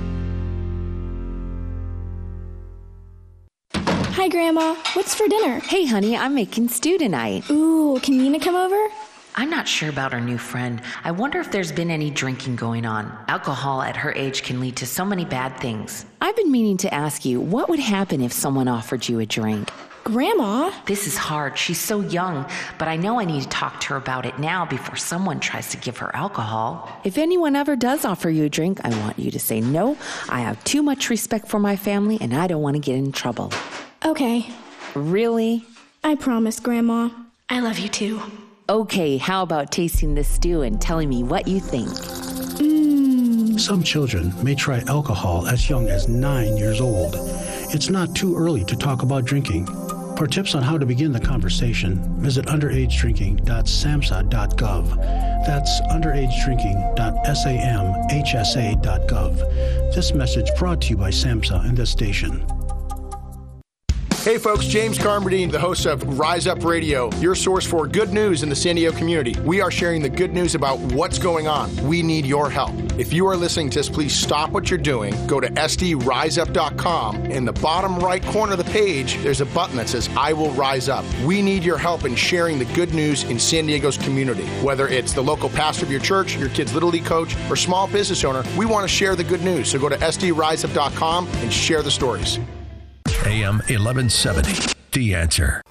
Hi, Grandma. What's for dinner? Hey, honey, I'm making stew tonight. Ooh, can Nina come over? I'm not sure about our new friend. I wonder if there's been any drinking going on. Alcohol at her age can lead to so many bad things. I've been meaning to ask you, what would happen if someone offered you a drink? Grandma? This is hard. She's so young, but I know I need to talk to her about it now before someone tries to give her alcohol. If anyone ever does offer you a drink, I want you to say no. I have too much respect for my family, and I don't want to get in trouble. Okay. Really? I promise, Grandma. I love you too. Okay, how about tasting this stew and telling me what you think? Mmm. Some children may try alcohol as young as nine years old. It's not too early to talk about drinking. For tips on how to begin the conversation, visit underage drinking dot samhsa dot gov. That's underage drinking dot samhsa dot gov. This message brought to you by SAMHSA and this station. Hey folks, James Carmody, the host of Rise Up Radio, your source for good news in the San Diego community. We are sharing the good news about what's going on. We need your help. If you are listening to this, please stop what you're doing. Go to S D rise up dot com. In the bottom right corner of the page, there's a button that says, I will rise up. We need your help in sharing the good news in San Diego's community. Whether it's the local pastor of your church, your kid's Little League coach, or small business owner, we want to share the good news. So go to S D rise up dot com and share the stories. A M eleven seventy, The Answer.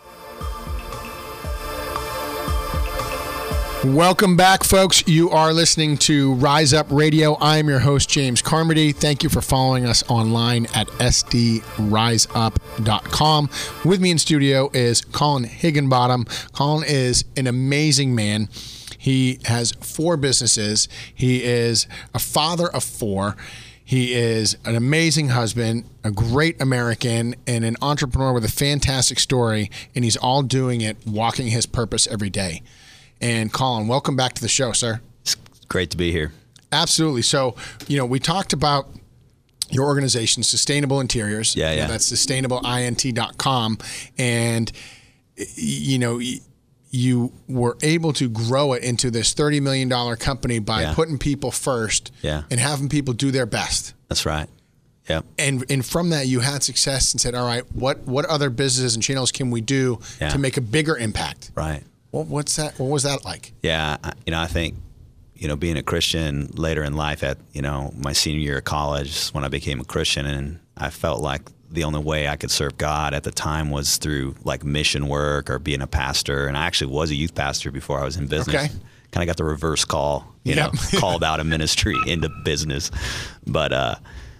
Welcome back, folks. You are listening to Rise Up Radio. I'm your host, James Carmody. Thank you for following us online at S D rise up dot com. With me in studio is Colin Higginbottom. Colin is an amazing man. He has four businesses. He is a father of four. He is an amazing husband, a great American, and an entrepreneur with a fantastic story, and he's all doing it, walking his purpose every day. And Colin, welcome back to the show, sir. It's great to be here. Absolutely. So, you know, we talked about your organization, Sustainable Interiors. Yeah, yeah. That's sustainable int dot com. And, you know, you were able to grow it into this thirty million dollars company by yeah. putting people first yeah. and having people do their best. That's right. Yep. And and from that, you had success and said, all right, what, what other businesses and channels can we do yeah. to make a bigger impact? Right. What, what's that? What was that like? Yeah. You know, I think, you know, being a Christian later in life at, you know, my senior year of college when I became a Christian, and I felt like the only way I could serve God at the time was through like mission work or being a pastor. And I actually was a youth pastor before I was in business. Okay. Kind of got the reverse call, you yep. know, called out of ministry into business. But uh,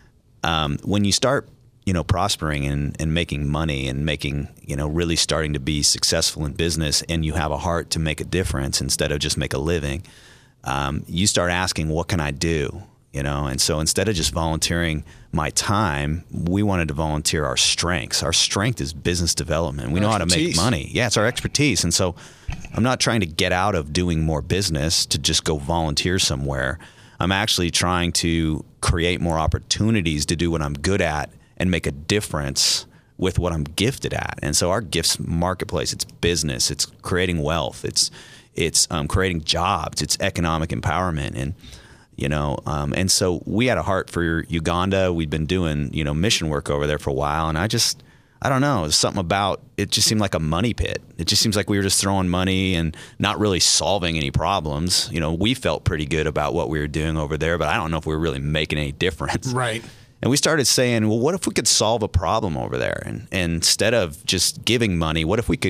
um, when you start, you know, prospering and, and making money and making, you know, really starting to be successful in business, and you have a heart to make a difference instead of just make a living, um, you start asking, what can I do? You know, and so instead of just volunteering my time, we wanted to volunteer our strengths. Our strength is business development. We know how to make money. Yeah, it's our expertise. And so I'm not trying to get out of doing more business to just go volunteer somewhere. I'm actually trying to create more opportunities to do what I'm good at and make a difference with what I'm gifted at. And so our gifts marketplace, it's business, it's creating wealth, it's it's um, creating jobs, it's economic empowerment. And You know, um, and so we had a heart for Uganda. We'd been doing, you know, mission work over there for a while. And I just, I don't know, it was something about, it just seemed like a money pit. It just seems like we were just throwing money and not really solving any problems. You know, we felt pretty good about what we were doing over there, but I don't know if we were really making any difference. Right. And we started saying, well, what if we could solve a problem over there? And, and instead of just giving money, what if we could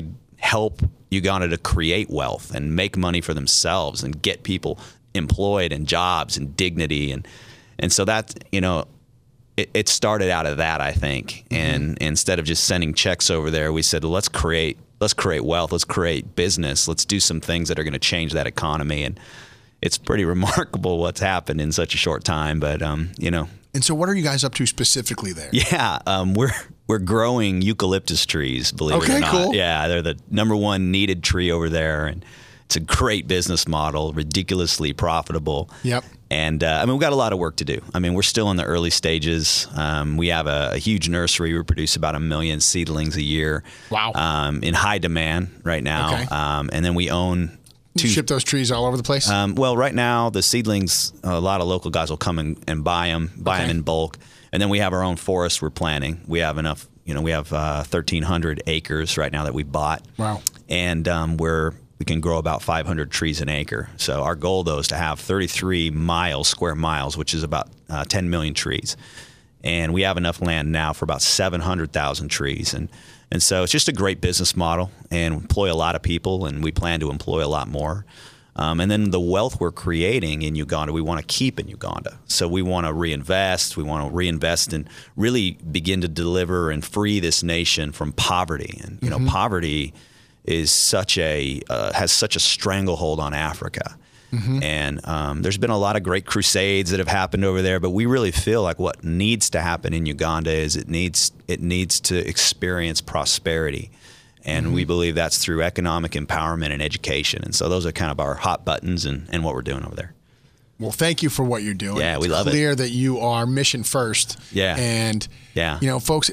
help Uganda to create wealth and make money for themselves and get people employed and jobs and dignity. And, and so that, you know, it, it started out of that, I think. And mm-hmm. instead of just sending checks over there, we said, well, let's create, let's create wealth. Let's create business. Let's do some things that are going to change that economy. And it's pretty remarkable what's happened in such a short time, but, um, you know. And so what are you guys up to specifically there? Yeah, um, we're we're growing eucalyptus trees, believe okay, it or not. Cool. Yeah, they're the number one needed tree over there, and it's a great business model, ridiculously profitable. Yep. And, uh, I mean, we've got a lot of work to do. I mean, we're still in the early stages. Um, we have a, a huge nursery. We produce about a million seedlings a year. Wow. Um, in high demand right now. Okay. Um, and then we own... You ship those trees all over the place? Um, well, right now, the seedlings, a lot of local guys will come and, and buy them, buy okay. them in bulk. And then we have our own forest we're planting. We have enough, you know, we have uh, thirteen hundred acres right now that we bought. Wow. And um, we're, we can grow about five hundred trees an acre. So our goal, though, is to have thirty-three miles, square miles, which is about uh, ten million trees. And we have enough land now for about seven hundred thousand trees. And And so it's just a great business model and employ a lot of people, and we plan to employ a lot more. Um, and then the wealth we're creating in Uganda, we want to keep in Uganda. So we want to reinvest. We want to reinvest and really begin to deliver and free this nation from poverty. And, you know, mm-hmm. poverty is such a uh, has such a stranglehold on Africa. Mm-hmm. And um, there's been a lot of great crusades that have happened over there, but we really feel like what needs to happen in Uganda is it needs it needs to experience prosperity. And mm-hmm. we believe that's through economic empowerment and education. And so those are kind of our hot buttons and, and what we're doing over there. Well, thank you for what you're doing. Yeah, we it's love it. It's clear that you are mission first. Yeah. And, yeah. you know, folks,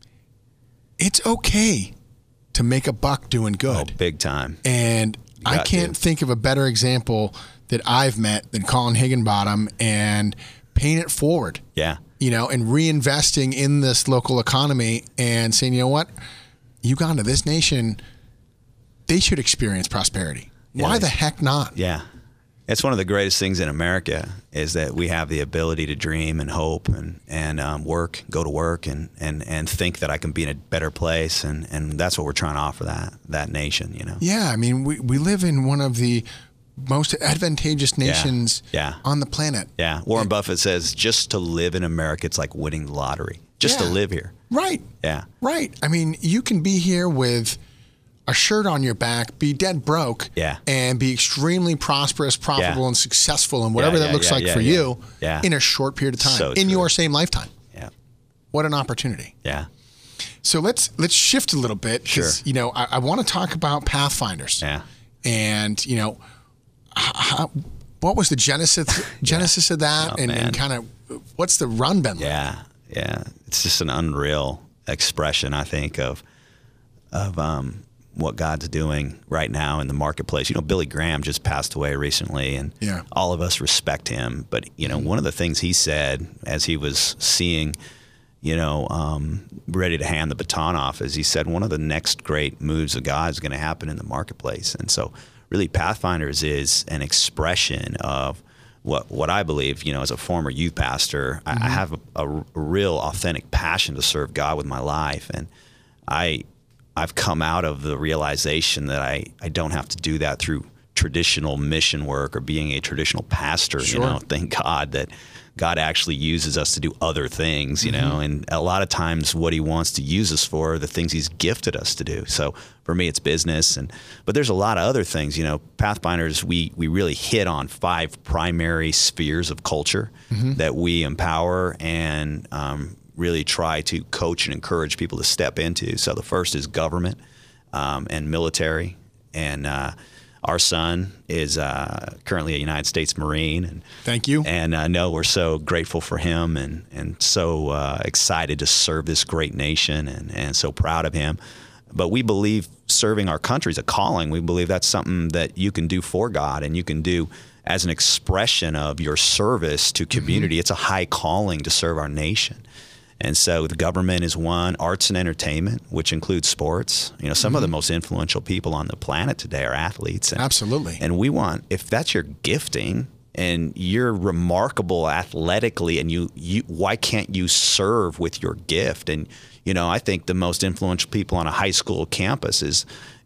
it's okay to make a buck doing good. Oh, big time. And I can't to. think of a better example that I've met than Colin Higginbottom and paying it forward. Yeah. You know, and reinvesting in this local economy and saying, you know what, Uganda, this nation, they should experience prosperity. Yeah, Why they, the heck not? Yeah. It's one of the greatest things in America is that we have the ability to dream and hope and, and um, work, go to work and, and, and think that I can be in a better place. And, and that's what we're trying to offer that, that nation, you know? Yeah. I mean, we, we live in one of the most advantageous nations yeah. Yeah. on the planet. Yeah. Warren it, Buffett says just to live in America, it's like winning the lottery. Just yeah. to live here. Right. Yeah. Right. I mean, you can be here with a shirt on your back, be dead broke, yeah. and be extremely prosperous, profitable, yeah. and successful in whatever yeah, that yeah, looks yeah, like yeah, for yeah. you yeah. in a short period of time, so in true. your same lifetime. Yeah. What an opportunity. Yeah. So let's let's shift a little bit because, sure. you know, I, I want to talk about Pathfinders. Yeah. And, you know, how, what was the genesis genesis yeah. of that? Oh, and, and kind of what's the run been like? Yeah. Yeah. It's just an unreal expression, I think, of of um, what God's doing right now in the marketplace. You know, Billy Graham just passed away recently, and yeah. all of us respect him. But, you know, mm-hmm. one of the things he said as he was seeing, you know, um, ready to hand the baton off is he said one of the next great moves of God is going to happen in the marketplace. And so really Pathfinders is an expression of what what I believe, you know, as a former youth pastor, mm-hmm. I, I have a, a, a real authentic passion to serve God with my life. And I, I've come out of the realization that I, I don't have to do that through traditional mission work or being a traditional pastor. Sure. You know, thank God that God actually uses us to do other things, you mm-hmm. know, and a lot of times what he wants to use us for are the things he's gifted us to do. So for me, it's business. And but there's a lot of other things, you know, Pathfinders, we, we really hit on five primary spheres of culture mm-hmm. that we empower and um, really try to coach and encourage people to step into. So the first is government um, and military. And uh, our son is uh, currently a United States Marine. And, Thank you. And I uh, know we're so grateful for him and, and so uh, excited to serve this great nation and, and so proud of him. But we believe serving our country is a calling. We believe that's something that you can do for God and you can do as an expression of your service to community. Mm-hmm. It's a high calling to serve our nation. And so the government is one, arts and entertainment, which includes sports. You know, some mm-hmm. of the most influential people on the planet today are athletes. And, Absolutely. And we want, if that's your gifting and you're remarkable athletically and you, you why can't you serve with your gift? And, you know, I think the most influential people on a high school campus is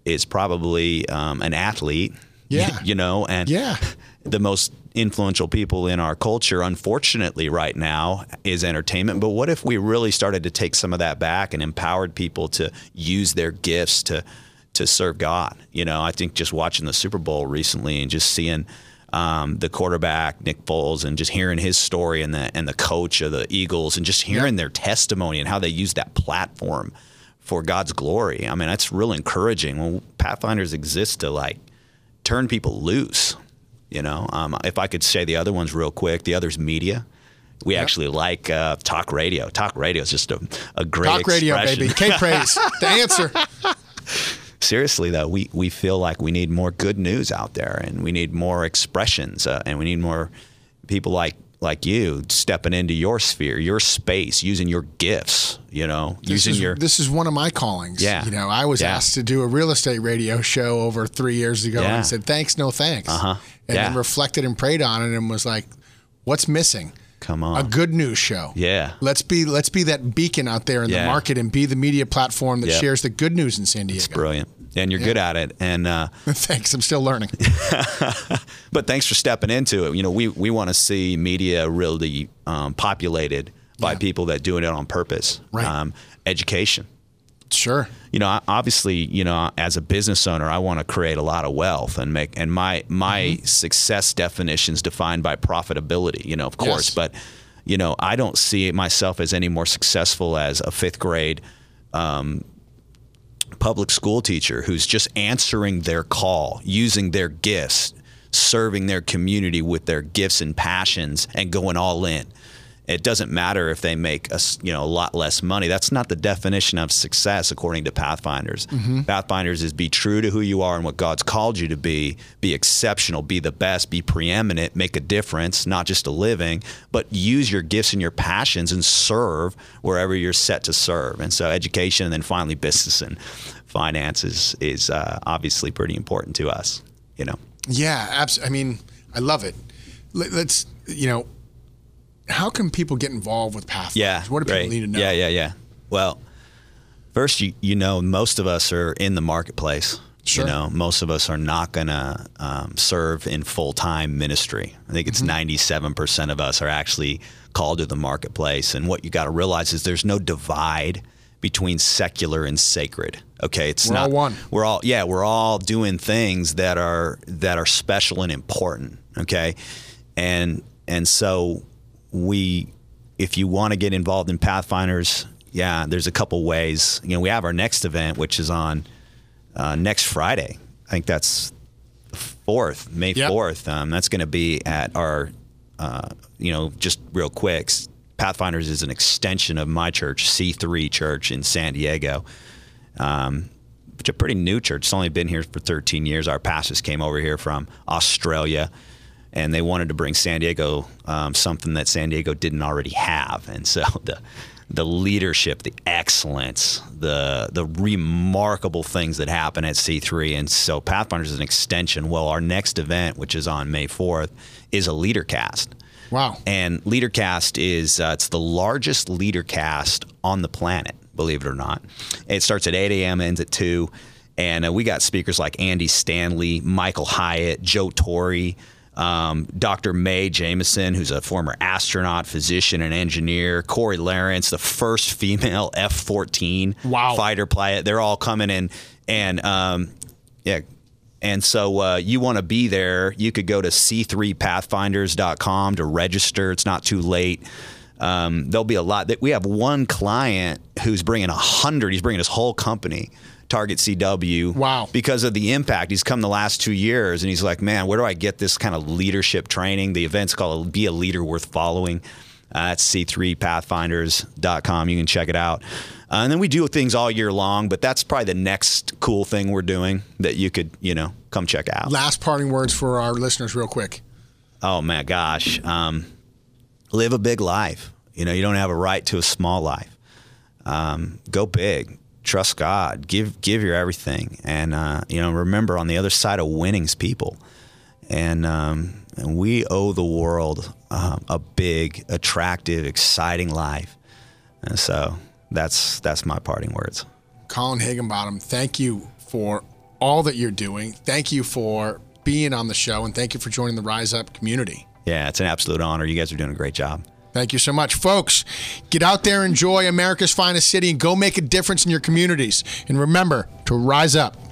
is probably um, an athlete. Yeah. You know, and yeah. the most influential people in our culture, unfortunately, right now is entertainment. But what if we really started to take some of that back and empowered people to use their gifts to to serve God? You know, I think just watching the Super Bowl recently and just seeing um, the quarterback, Nick Foles, and just hearing his story and the and the coach of the Eagles and just hearing yeah. their testimony and how they use that platform for God's glory. I mean, that's real encouraging. Well, Pathfinders exist to like turn people loose. You know, um, if I could say the other ones real quick, the other's media. We yep. actually like uh, talk radio. Talk radio is just a, a great talk expression. radio, baby. K-Praise, the answer. Seriously, though, we, we feel like we need more good news out there, and we need more expressions, uh, and we need more people like like you stepping into your sphere, your space, using your gifts. You know, this using is, your. This is one of my callings. Yeah. You know, I was yeah. asked to do a real estate radio show over three years ago, yeah. and I said thanks, no thanks. Uh huh. And yeah. then reflected and prayed on it, and was like, "What's missing? Come on, a good news show. Yeah, let's be let's be that beacon out there in yeah. the market and be the media platform that yep. shares the good news in San Diego." It's brilliant, and you're yeah. good at it. And uh, thanks, I'm still learning. But thanks for stepping into it. You know, we we want to see media really um, populated by yeah. people that doing it on purpose. Right. Um, education. Sure. You know, obviously, you know, as a business owner, I want to create a lot of wealth and make, and my my mm-hmm. success definition is defined by profitability, you know, of course. Yes. But, you know, I don't see myself as any more successful as a fifth grade um, public school teacher who's just answering their call, using their gifts, serving their community with their gifts and passions and going all in. It doesn't matter if they make a, you know, a lot less money. That's not the definition of success according to Pathfinders. Mm-hmm. Pathfinders is be true to who you are and what God's called you to be, be exceptional, be the best, be preeminent, make a difference, not just a living, but use your gifts and your passions and serve wherever you're set to serve. And so education and then finally business and finance is, is uh, obviously pretty important to us, you know. Yeah, absolutely. I mean, I love it. Let's, you know, how can people get involved with Pathfinders? Yeah, what do people right. need to know? Yeah, yeah, yeah. Well, first, you you know, most of us are in the marketplace. Sure. You know, most of us are not going to um, serve in full-time ministry. I think it's mm-hmm. ninety-seven percent of us are actually called to the marketplace. And what you got to realize is there's no divide between secular and sacred. Okay, it's we're not all one. We're all yeah, we're all doing things that are that are special and important. Okay, and and so. We, if you want to get involved in Pathfinders, yeah, there's a couple ways. You know, we have our next event, which is on uh, next Friday. I think that's the fourth, May yep. fourth. Um, that's going to be at our, uh, you know, just real quick. Pathfinders is an extension of my church, C three Church in San Diego, um, which is a pretty new church. It's only been here for thirteen years. Our pastors came over here from Australia. And they wanted to bring San Diego um, something that San Diego didn't already have. And so the the leadership, the excellence, the the remarkable things that happen at C three. And so Pathfinders is an extension. Well, our next event, which is on May fourth, is a LeaderCast. Wow. And LeaderCast is uh, it's the largest LeaderCast on the planet, believe it or not. It starts at eight a.m., ends at two. And uh, we got speakers like Andy Stanley, Michael Hyatt, Joe Torre, Um, Doctor Mae Jameson, who's a former astronaut, physician, and engineer. Corey Lawrence, the first female F fourteen wow. fighter pilot. They're all coming in. And, um, yeah. And so uh, you want to be there, you could go to c three pathfinders dot com to register. It's not too late. Um, there'll be a lot. That we have one client who's bringing a hundred. He's bringing his whole company. Target C W. Wow. Because of the impact. He's come the last two years and he's like, man, where do I get this kind of leadership training? The event's called Be a Leader Worth Following. Uh, that's c three pathfinders dot com. You can check it out. Uh, and then we do things all year long, but that's probably the next cool thing we're doing that you could, you know, come check out. Last parting words for our listeners real quick. Oh, my gosh. Um, live a big life. You know, you don't have a right to a small life. Um, go big. Trust God. Give give your everything, and uh, you know, remember on the other side of winning's people, and um, and we owe the world um, a big, attractive, exciting life, and so that's that's my parting words. Colin Higginbottom, thank you for all that you're doing. Thank you for being on the show, and thank you for joining the Rise Up community. Yeah, it's an absolute honor. You guys are doing a great job. Thank you so much. Folks, get out there, enjoy America's finest city, and go make a difference in your communities. And remember to rise up.